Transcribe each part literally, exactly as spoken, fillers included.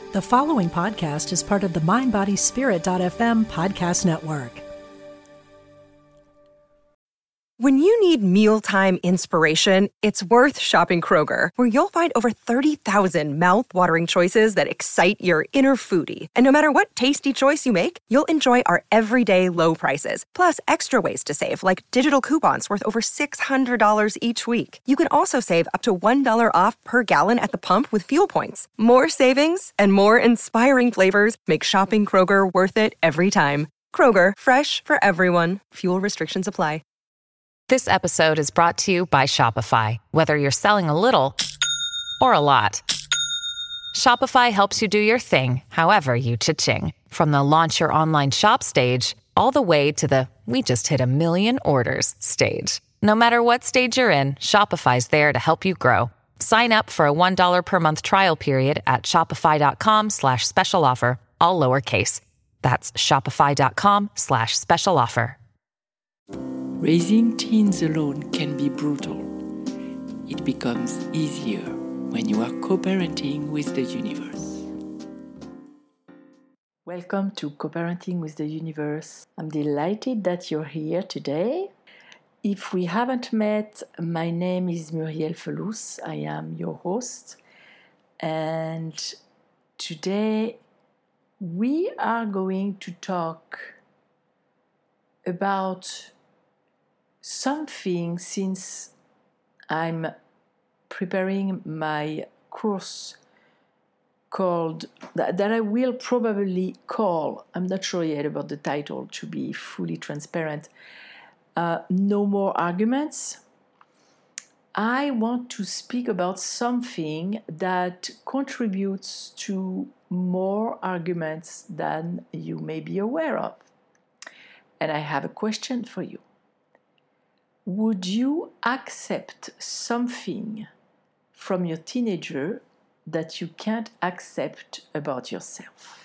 The following podcast is part of the mind body spirit dot f m podcast network. When you need mealtime inspiration, it's worth shopping Kroger, where you'll find over thirty thousand mouth-watering choices that excite your inner foodie. And no matter what tasty choice you make, you'll enjoy our everyday low prices, plus extra ways to save, like digital coupons worth over six hundred dollars each week. You can also save up to one dollar off per gallon at the pump with fuel points. More savings and more inspiring flavors make shopping Kroger worth it every time. Kroger, fresh for everyone. Fuel restrictions apply. This episode is brought to you by Shopify. Whether you're selling a little or a lot, Shopify helps you do your thing, however you cha-ching. From the launch your online shop stage, all the way to the we just hit a million orders stage. No matter what stage you're in, Shopify's there to help you grow. Sign up for a one dollar per month trial period at shopify.com slash special offer, all lowercase. That's shopify.com slash special offer. Raising teens alone can be brutal. It becomes easier when you are co-parenting with the universe. Welcome to Co-Parenting with the Universe. I'm delighted that you're here today. If we haven't met, my name is Muriel Felous. I am your host. And today we are going to talk about something, since I'm preparing my course called, that, that I will probably call, I'm not sure yet about the title to be fully transparent, uh, No More Arguments. I want to speak about something that contributes to more arguments than you may be aware of. And I have a question for you. Would you accept something from your teenager that you can't accept about yourself?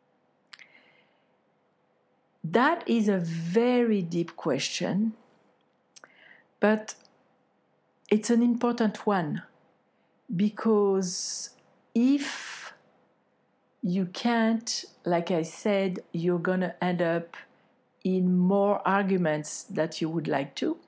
That is a very deep question, but it's an important one, because if you can't, like I said, you're going to end up in more arguments that you would like to.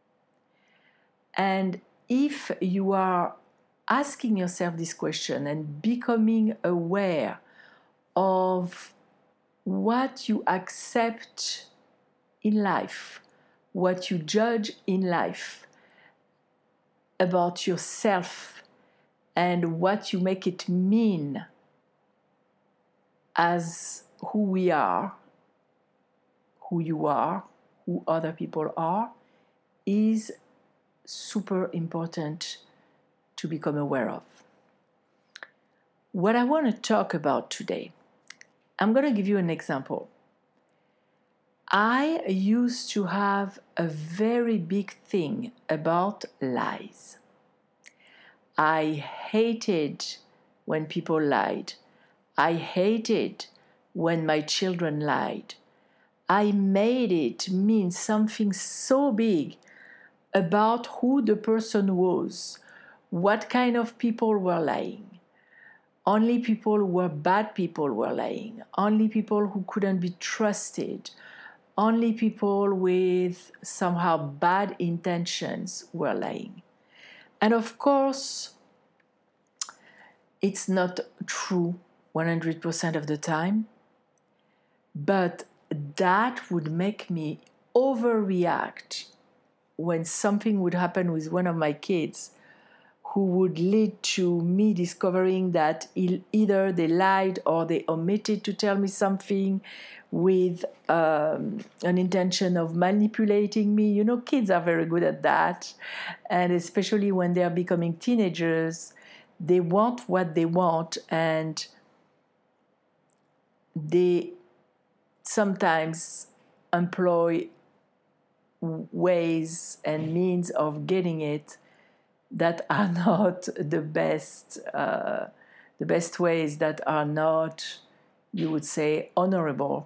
And if you are asking yourself this question and becoming aware of what you accept in life, what you judge in life about yourself, and what you make it mean as who we are, who you are, who other people are, is super important to become aware of. What I want to talk about today, I'm going to give you an example. I used to have a very big thing about lies. I hated when people lied. I hated when my children lied. I made it mean something so big about who the person was, what kind of people were lying. Only people who were bad people were lying. Only people who couldn't be trusted. Only people with somehow bad intentions were lying. And of course, it's not true one hundred percent of the time, but that would make me overreact when something would happen with one of my kids, who would lead to me discovering that either they lied or they omitted to tell me something with um, an intention of manipulating me. You know, kids are very good at that. And especially when they are becoming teenagers, they want what they want, and they sometimes employ ways and means of getting it that are not the best, uh, the best ways, that are not, you would say, honorable.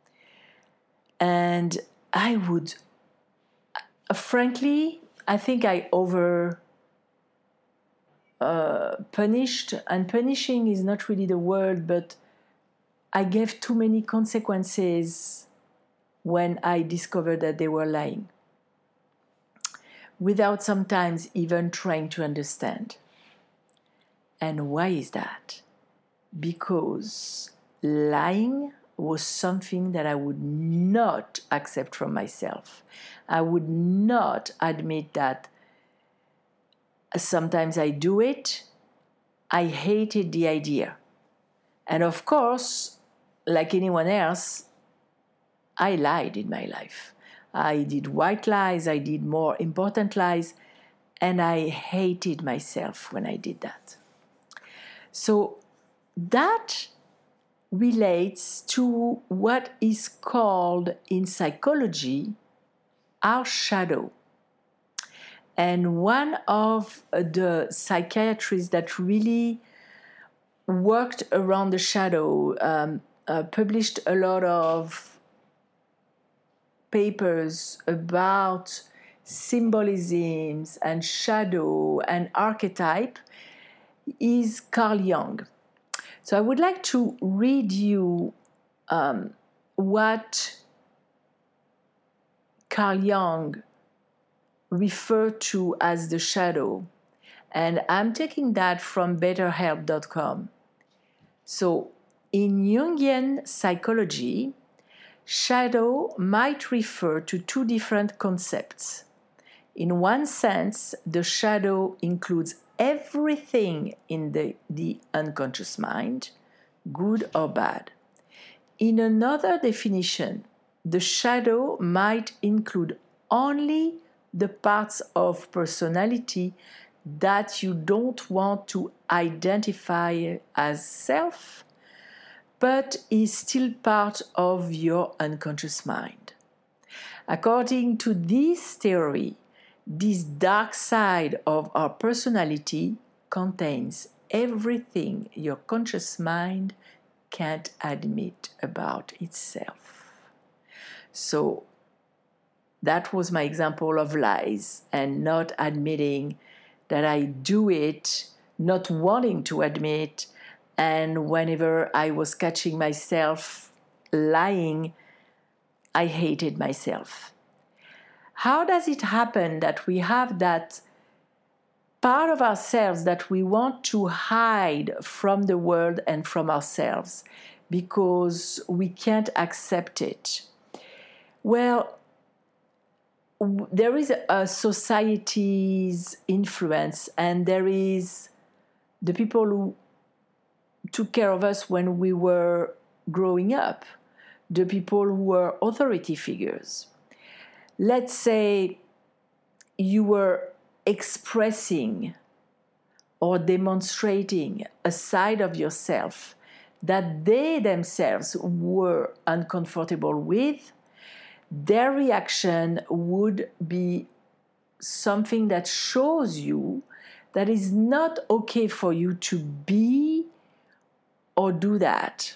And I would, uh, frankly, I think I over uh, punished, and punishing is not really the word, but I gave too many consequences when I discovered that they were lying, without sometimes even trying to understand. And why is that? Because lying was something that I would not accept from myself. I would not admit that sometimes I do it. I hated the idea. And of course, like anyone else, I lied in my life. I did white lies, I did more important lies, and I hated myself when I did that. So that relates to what is called in psychology our shadow. And one of the psychiatrists that really worked around the shadow, um, uh, published a lot of papers about symbolisms and shadow and archetype, is Carl Jung. So I would like to read you um, what Carl Jung referred to as the shadow. And I'm taking that from better help dot com. So in Jungian psychology, shadow might refer to two different concepts. In one sense, the shadow includes everything in the, the unconscious mind, good or bad. In another definition, the shadow might include only the parts of personality that you don't want to identify as self, but is still part of your unconscious mind. According to this theory, this dark side of our personality contains everything your conscious mind can't admit about itself. So that was my example of lies and not admitting that I do it, not wanting to admit, and whenever I was catching myself lying, I hated myself. How does it happen that we have that part of ourselves that we want to hide from the world and from ourselves because we can't accept it? Well, there is a society's influence, and there is the people who took care of us when we were growing up, the people who were authority figures. Let's say you were expressing or demonstrating a side of yourself that they themselves were uncomfortable with. Their reaction would be something that shows you that it's not okay for you to be or do that.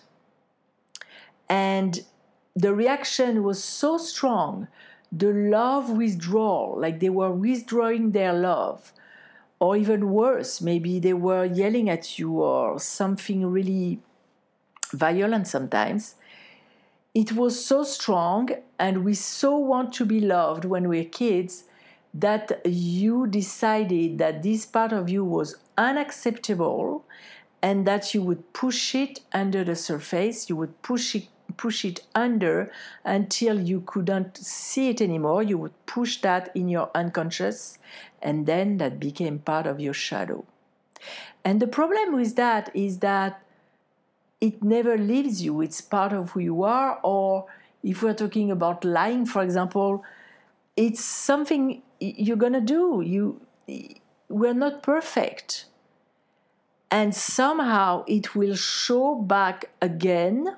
And the reaction was so strong, the love withdrawal, like they were withdrawing their love, or even worse, maybe they were yelling at you or something really violent sometimes. It was so strong, and we so want to be loved when we're kids that you decided that this part of you was unacceptable and that you would push it under the surface, you would push it push it under until you couldn't see it anymore. You would push that in your unconscious, and then that became part of your shadow. And the problem with that is that it never leaves you. It's part of who you are. Or if we're talking about lying, for example, it's something you're going to do. You, we're not perfect. And somehow it will show back again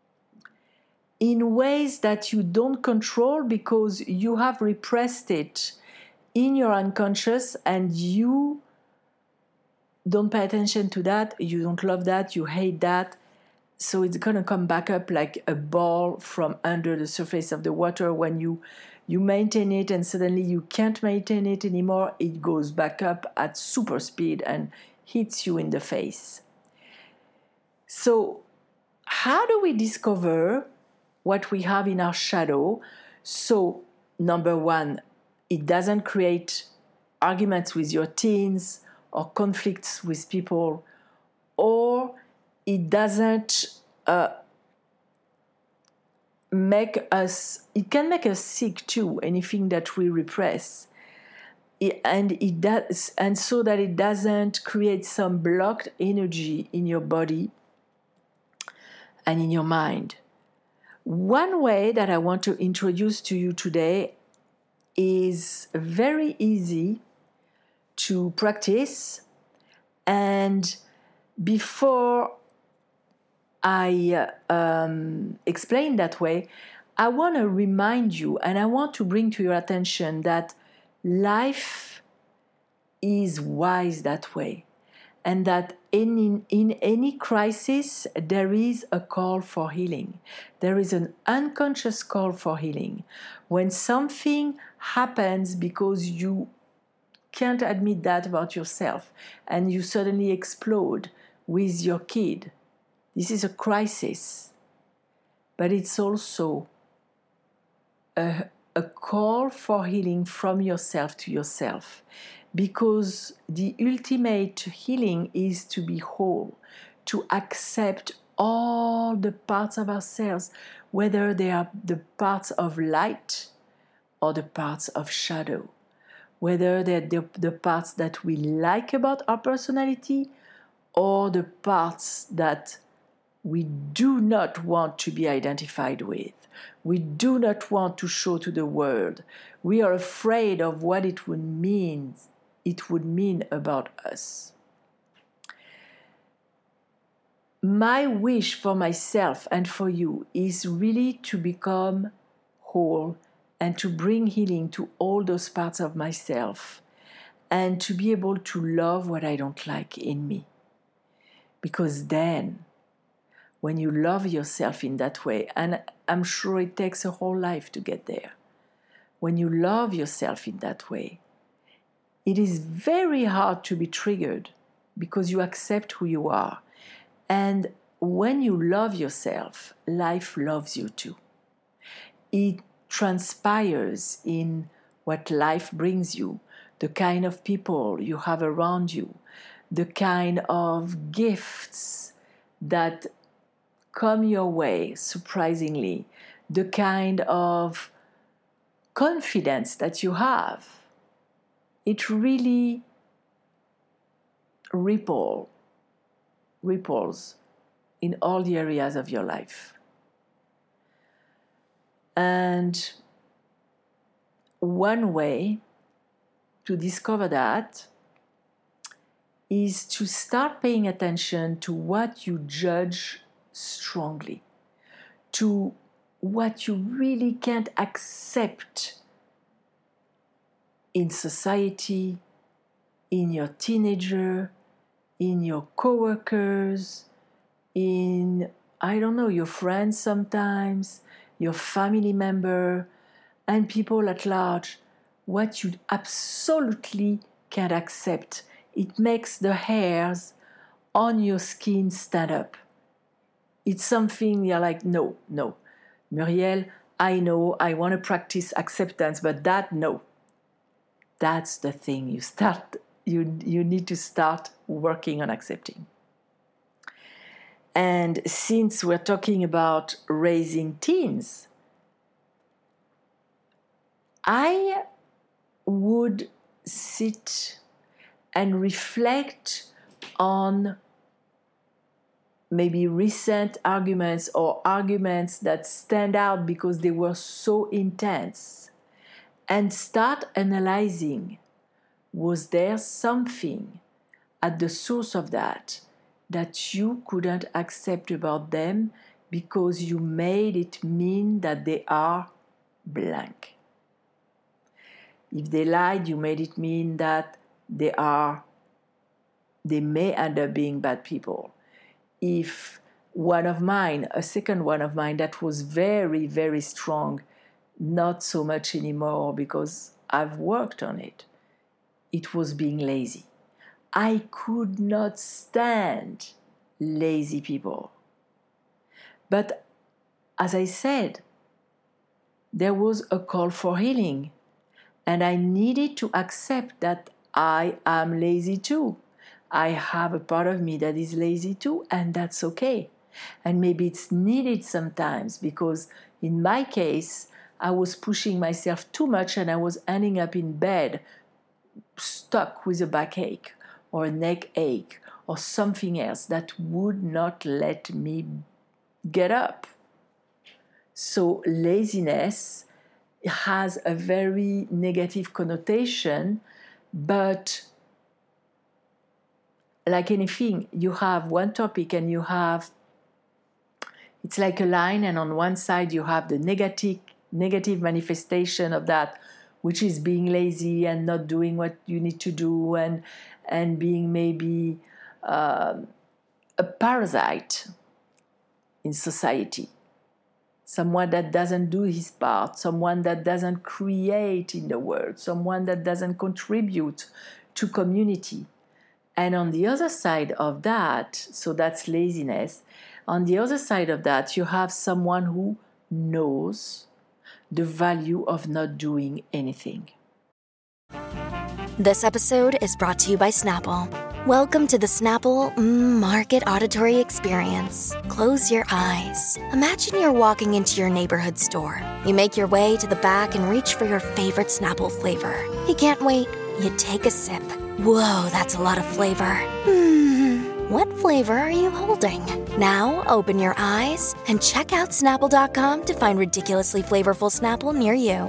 in ways that you don't control because you have repressed it in your unconscious, and you don't pay attention to that, you don't love that, you hate that. So it's going to come back up like a ball from under the surface of the water. When you, you maintain it and suddenly you can't maintain it anymore, it goes back up at super speed and hits you in the face. So how do we discover what we have in our shadow? So number one, it doesn't create arguments with your teens or conflicts with people, or it doesn't uh, make us, it can make us sick too, anything that we repress. It, and it does, and so that it doesn't create some blocked energy in your body and in your mind. One way that I want to introduce to you today is very easy to practice. And before I uh, um, explain that way, I want to remind you and I want to bring to your attention that life is wise that way. And that in, in any crisis, there is a call for healing. There is an unconscious call for healing. When something happens because you can't admit that about yourself and you suddenly explode with your kid, this is a crisis. But it's also a, a call for healing from yourself to yourself. Because the ultimate healing is to be whole, to accept all the parts of ourselves, whether they are the parts of light or the parts of shadow, whether they're the, the parts that we like about our personality or the parts that we do not want to be identified with. We do not want to show to the world. We are afraid of what it would mean it would mean about us. My wish for myself and for you is really to become whole and to bring healing to all those parts of myself and to be able to love what I don't like in me. Because then, when you love yourself in that way, and I'm sure it takes a whole life to get there, when you love yourself in that way, it is very hard to be triggered because you accept who you are. And when you love yourself, life loves you too. It transpires in what life brings you, the kind of people you have around you, the kind of gifts that come your way surprisingly, the kind of confidence that you have. It really ripple, ripples in all the areas of your life. And one way to discover that is to start paying attention to what you judge strongly, to what you really can't accept in society, in your teenager, in your coworkers, in, I don't know, your friends sometimes, your family member, and people at large, what you absolutely can't accept. It makes the hairs on your skin stand up. It's something you're like, no, no. Muriel, I know, I want to practice acceptance, but that, no. That's the thing you start, you, you need to start working on accepting. And since we're talking about raising teens, I would sit and reflect on maybe recent arguments or arguments that stand out because they were so intense, and start analyzing, was there something at the source of that that you couldn't accept about them because you made it mean that they are blank? If they lied, you made it mean that they are, they may end up being bad people. If one of mine, a second one of mine that was very, very strong, not so much anymore because I've worked on it, it was being lazy. I could not stand lazy people. But as I said, there was a call for healing, and I needed to accept that I am lazy too. I have a part of me that is lazy too, and that's okay. And maybe it's needed sometimes, because in my case, I was pushing myself too much and I was ending up in bed stuck with a backache or a neck ache or something else that would not let me get up. So laziness has a very negative connotation, but like anything, you have one topic and you have, it's like a line, and on one side you have the negative negative manifestation of that, which is being lazy and not doing what you need to do, and and being maybe uh, a parasite in society, someone that doesn't do his part, someone that doesn't create in the world, someone that doesn't contribute to community. And on the other side of that, so that's laziness, on the other side of that, you have someone who knows the value of not doing anything. This episode is brought to you by Snapple. Welcome to the Snapple mm, Market Auditory Experience. Close your eyes. Imagine you're walking into your neighborhood store. You make your way to the back and reach for your favorite Snapple flavor. You can't wait. You take a sip. Whoa, that's a lot of flavor. Hmm. What flavor are you holding? Now open your eyes and check out Snapple dot com to find ridiculously flavorful Snapple near you.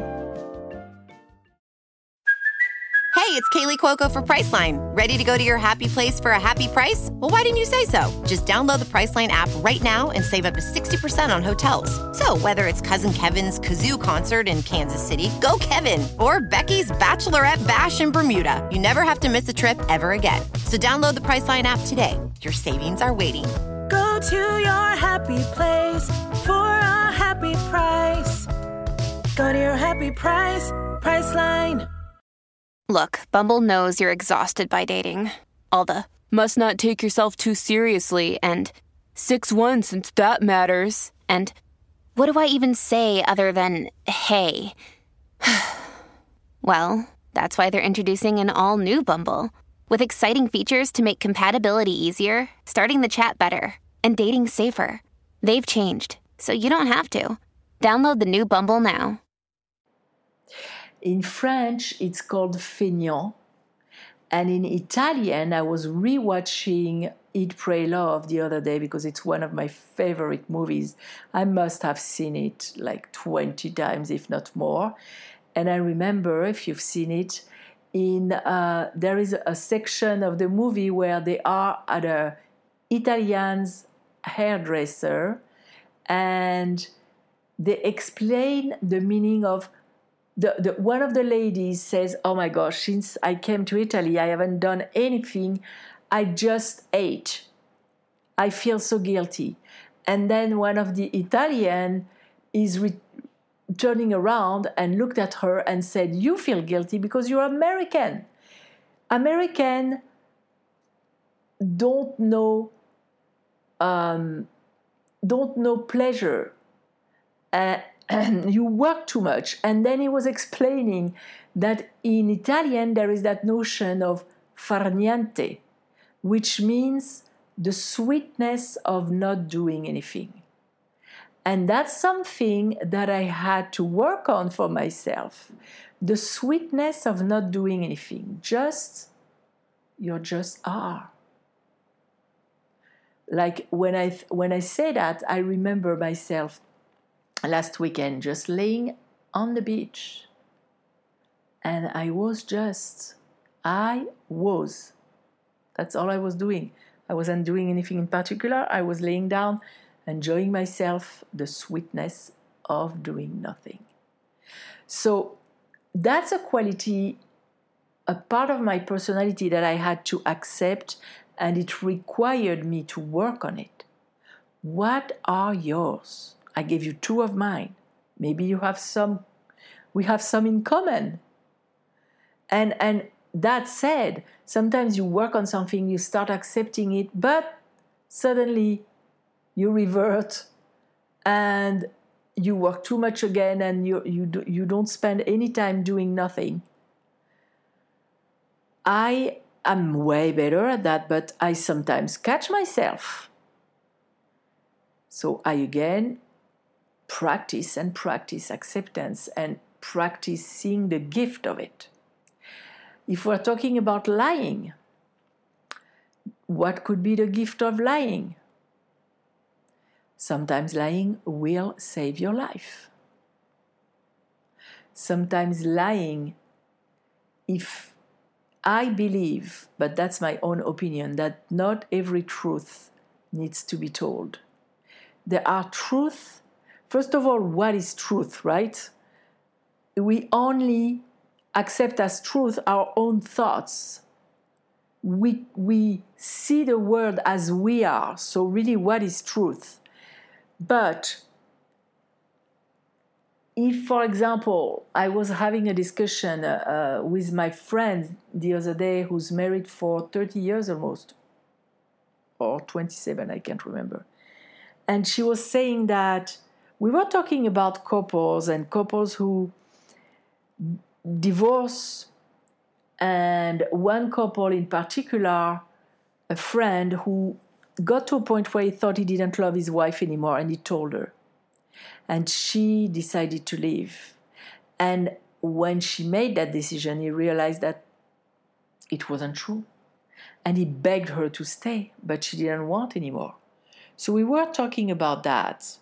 Hey, it's Kaylee Cuoco for Priceline. Ready to go to your happy place for a happy price? Well, why didn't you say so? Just download the Priceline app right now and save up to sixty percent on hotels. So whether it's Cousin Kevin's Kazoo Concert in Kansas City, go Kevin, or Becky's Bachelorette Bash in Bermuda, you never have to miss a trip ever again. So download the Priceline app today. Your savings are waiting. Go to your happy place for a happy price. Go to your happy price, Priceline. Look, Bumble knows you're exhausted by dating. All the, must not take yourself too seriously, and six one since that matters, and what do I even say other than, hey? Well, that's why they're introducing an all-new Bumble, with exciting features to make compatibility easier, starting the chat better, and dating safer. They've changed, so you don't have to. Download the new Bumble now. In French, it's called feignant. And in Italian, I was rewatching Eat, Pray, Love the other day because it's one of my favorite movies. I must have seen it like twenty times, if not more. And I remember, if you've seen it, in uh, there is a section of the movie where they are at a Italian's hairdresser, and they explain the meaning of The, the, one of the ladies says, oh my gosh, since I came to Italy, I haven't done anything. I just ate. I feel so guilty. And then one of the Italian is re- turning around and looked at her and said, you feel guilty because you're American. American don't know, um, don't know pleasure. Uh, And you work too much. And then he was explaining that in Italian there is that notion of far niente, which means the sweetness of not doing anything. And that's something that I had to work on for myself. The sweetness of not doing anything. Just, you just are. Like when I when I say that, I remember myself last weekend just laying on the beach. And I was just, I was. That's all I was doing. I wasn't doing anything in particular. I was laying down, enjoying myself, the sweetness of doing nothing. So that's a quality, a part of my personality that I had to accept, and it required me to work on it. What are yours? I gave you two of mine. Maybe you have some, we have some in common. And, and that said, sometimes you work on something, you start accepting it, but suddenly you revert and you work too much again, and you you do, you don't spend any time doing nothing. I am way better at that, but I sometimes catch myself. So I again practice and practice acceptance and practice seeing the gift of it. If we're talking about lying, what could be the gift of lying? Sometimes lying will save your life. Sometimes lying, if I believe, but that's my own opinion, that not every truth needs to be told. There are truths. First of all, what is truth, right? We only accept as truth our own thoughts. We, we see the world as we are. So really, what is truth? But if, for example, I was having a discussion uh, uh, with my friend the other day who's married for thirty years almost, or twenty-seven, I can't remember. And she was saying that we were talking about couples and couples who divorce, and one couple in particular, a friend who got to a point where he thought he didn't love his wife anymore, and he told her. And she decided to leave. And when she made that decision, he realized that it wasn't true. And he begged her to stay, but she didn't want anymore. So we were talking about that.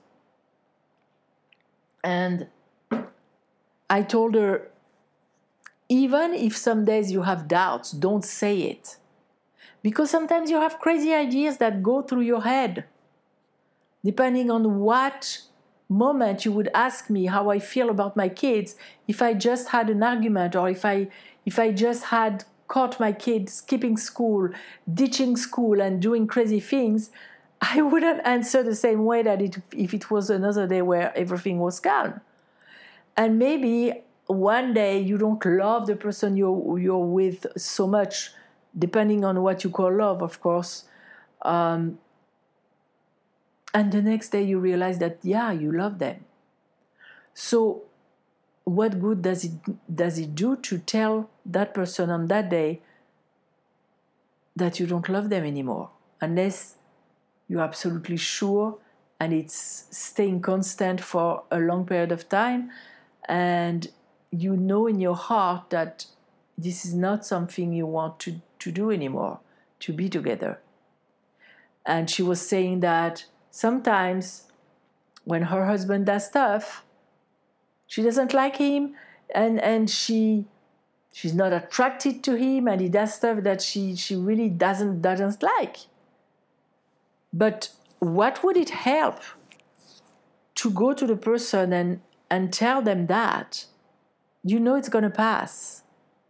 And I told her, even if some days you have doubts, don't say it. Because sometimes you have crazy ideas that go through your head. Depending on what moment you would ask me how I feel about my kids, if I just had an argument, or if I if I just had caught my kid skipping school, ditching school and doing crazy things, I wouldn't answer the same way that it, if it was another day where everything was calm. And maybe one day you don't love the person you're, you're with so much, depending on what you call love, of course. Um, and the next day you realize that, yeah, you love them. So what good does it does it do to tell that person on that day that you don't love them anymore? Unless you're absolutely sure and it's staying constant for a long period of time, and you know in your heart that this is not something you want to, to do anymore, to be together. And she was saying that sometimes when her husband does stuff, she doesn't like him, and, and she she's not attracted to him, and he does stuff that she, she really doesn't doesn't like. But what would it help to go to the person and, and tell them that? You know it's going to pass.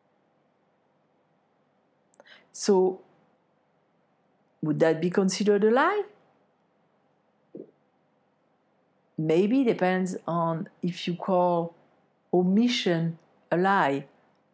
So, would that be considered a lie? Maybe depends on if you call omission a lie.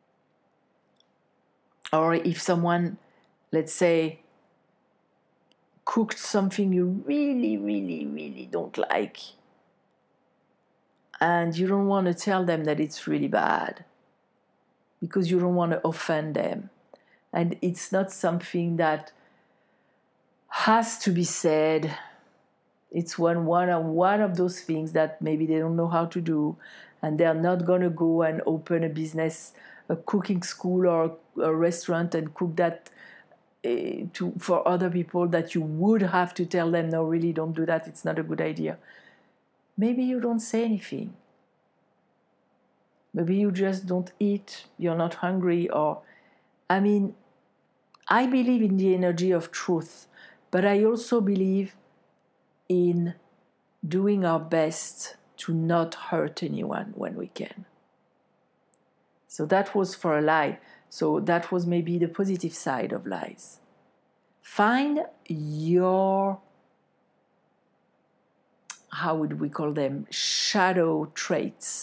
Or if someone, let's say, cooked something you really, really, really don't like, and you don't want to tell them that it's really bad because you don't want to offend them. And it's not something that has to be said. It's one, one, of, one of those things that maybe they don't know how to do, and they're not going to go and open a business, a cooking school or a restaurant and cook that uh, to for other people, that you would have to tell them, no, really don't do that, it's not a good idea. Maybe you don't say anything. Maybe you just don't eat, you're not hungry, or, I mean, I believe in the energy of truth, but I also believe in doing our best to not hurt anyone when we can. So that was for a lie. So that was maybe the positive side of lies. Find your, how would we call them, shadow traits,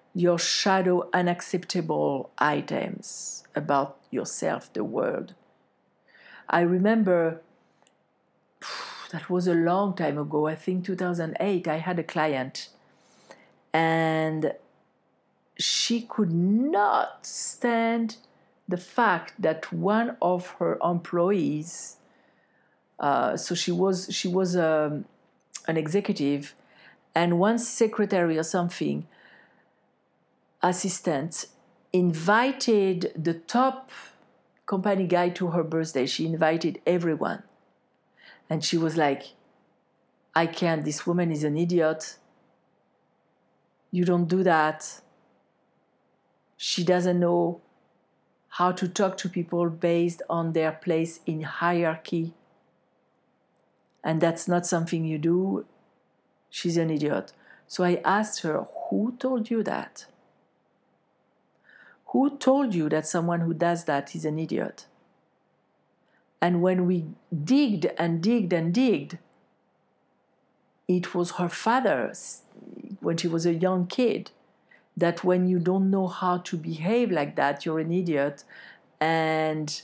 your shadow unacceptable items about yourself, the world. I remember, that was a long time ago, I think two thousand eight, I had a client, and she could not stand the fact that one of her employees, uh, so she was she was um, an executive, and one secretary or something, assistant, invited the top company guy to her birthday. She invited everyone. And she was like, I can't, this woman is an idiot. You don't do that. She doesn't know how to talk to people based on their place in hierarchy. And that's not something you do. She's an idiot. So I asked her, who told you that? Who told you that someone who does that is an idiot? And when we digged and digged and digged, it was her father, when she was a young kid, that when you don't know how to behave like that, you're an idiot. And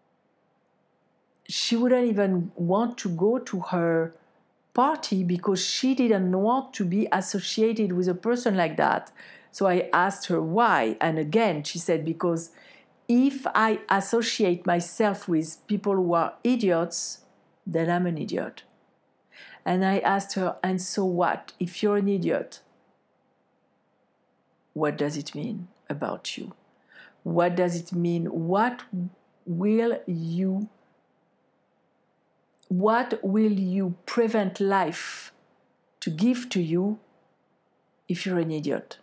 she wouldn't even want to go to her party because she didn't want to be associated with a person like that. So I asked her why. And again, she said, because if I associate myself with people who are idiots, then I'm an idiot. And I asked her, and so what? If you're an idiot, what does it mean about you? What does it mean? What will you, what will you prevent life to give to you if you're an idiot?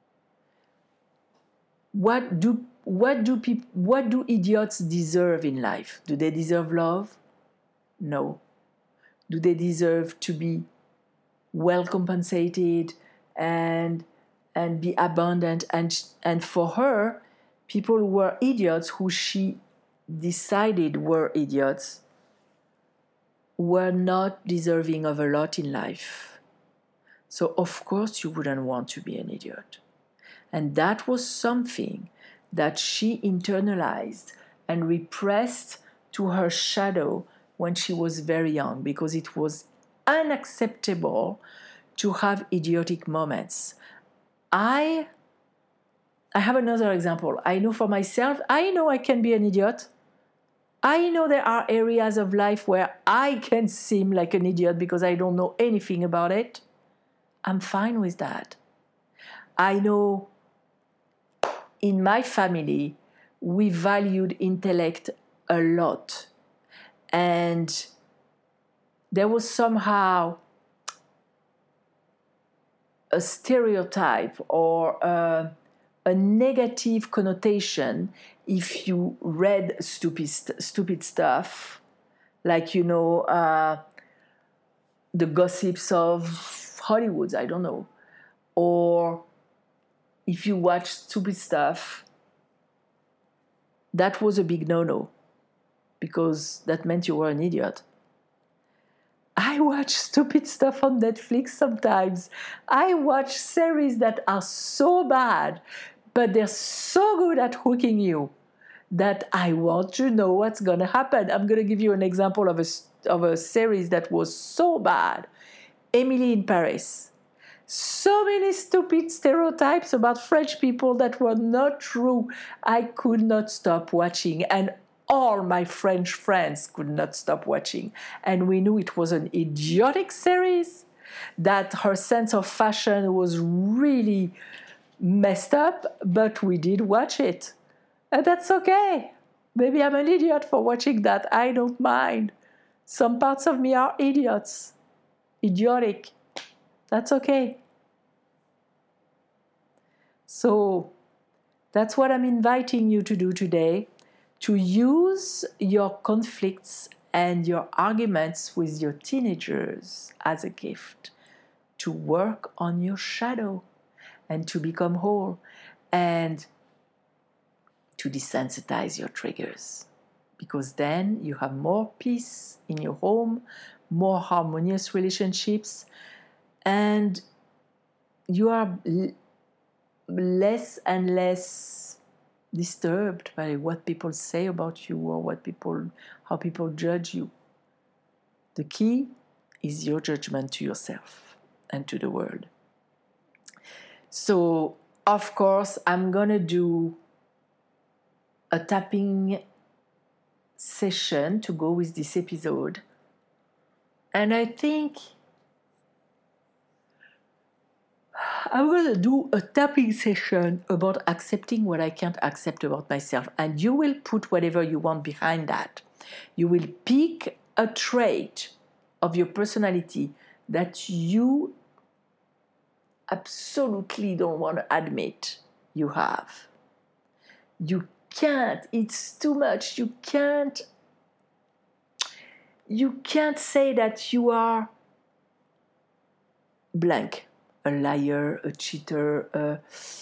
What do what do people what do idiots deserve in life? Do they deserve love? No. Do they deserve to be well compensated and and be abundant? And and for her, people who were idiots, who she decided were idiots, were not deserving of a lot in life. So of course you wouldn't want to be an idiot. And that was something that she internalized and repressed to her shadow when she was very young, because it was unacceptable to have idiotic moments. I, I have another example. I know for myself, I know I can be an idiot. I know there are areas of life where I can seem like an idiot because I don't know anything about it. I'm fine with that. I know in my family, we valued intellect a lot. And there was somehow a stereotype or a, a negative connotation if you read stupid, stupid stuff, like, you know, uh, the gossips of Hollywood, I don't know, or if you watch stupid stuff, that was a big no-no, because that meant you were an idiot. I watch stupid stuff on Netflix sometimes. I watch series that are so bad, but they're so good at hooking you that I want to know what's going to happen. I'm going to give you an example of a, of a series that was so bad. Emily in Paris. So many stupid stereotypes about French people that were not true. I could not stop watching, and all my French friends could not stop watching. And we knew it was an idiotic series, that her sense of fashion was really messed up, but we did watch it. And that's okay. Maybe I'm an idiot for watching that. I don't mind. Some parts of me are idiots. Idiotic. That's okay. So that's what I'm inviting you to do today, to use your conflicts and your arguments with your teenagers as a gift, to work on your shadow and to become whole, and to desensitize your triggers. Because then you have more peace in your home, more harmonious relationships, and you are less and less disturbed by what people say about you or what people, how people judge you. The key is your judgment to yourself and to the world. So, of course, I'm gonna do a tapping session to go with this episode. And I think I'm going to do a tapping session about accepting what I can't accept about myself. And you will put whatever you want behind that. You will pick a trait of your personality that you absolutely don't want to admit you have. You can't. It's too much. You can't. You can't say that you are blank. A liar, a cheater. Uh,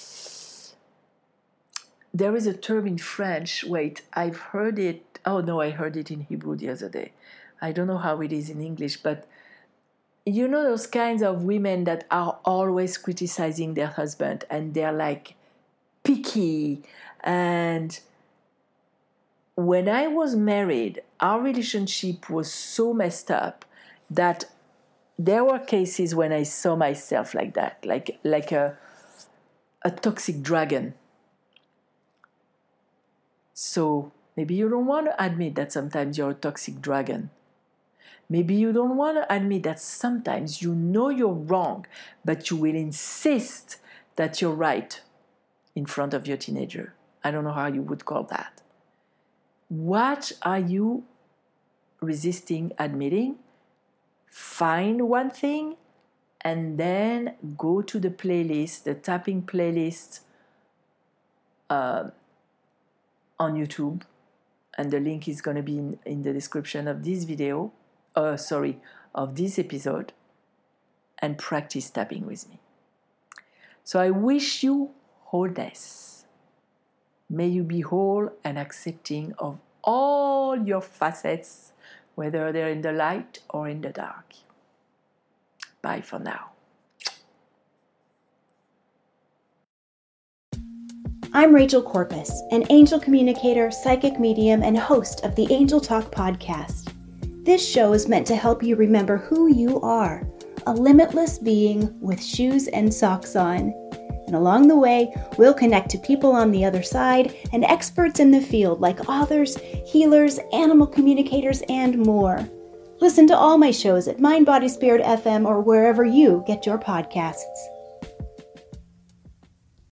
there is a term in French. Wait, I've heard it. Oh no, I heard it in Hebrew the other day. I don't know how it is in English, but you know those kinds of women that are always criticizing their husband and they're like picky. And when I was married, our relationship was so messed up that there were cases when I saw myself like that, like like a a toxic dragon. So maybe you don't want to admit that sometimes you're a toxic dragon. Maybe you don't want to admit that sometimes you know you're wrong, but you will insist that you're right in front of your teenager. I don't know how you would call that. What are you resisting admitting? Find one thing and then go to the playlist, the tapping playlist uh, on YouTube. And the link is going to be in, in the description of this video, uh, sorry, of this episode. And practice tapping with me. So I wish you wholeness. May you be whole and accepting of all your facets, whether they're in the light or in the dark. Bye for now. I'm Rachel Corpus, an angel communicator, psychic medium, and host of the Angel Talk podcast. This show is meant to help you remember who you are, a limitless being with shoes and socks on. And along the way, we'll connect to people on the other side and experts in the field like authors, healers, animal communicators, and more. Listen to all my shows at Mind Body Spirit F M or wherever you get your podcasts.